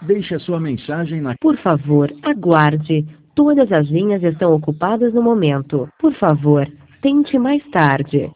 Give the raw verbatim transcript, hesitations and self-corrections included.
Deixe a sua mensagem na... Por favor, aguarde. Todas as linhas estão ocupadas no momento. Por favor, tente mais tarde.